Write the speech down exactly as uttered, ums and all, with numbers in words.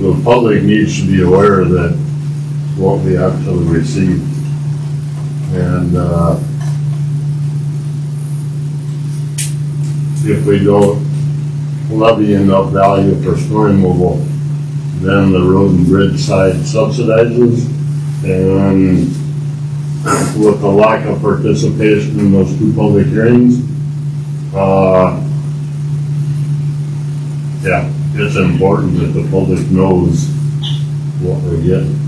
the public needs to be aware that what we actually receive. And uh, if we don't levy enough value for snow removal, then the road and bridge side subsidizes, and with the lack of participation in those two public hearings, uh, yeah, it's important that the public knows what we're getting.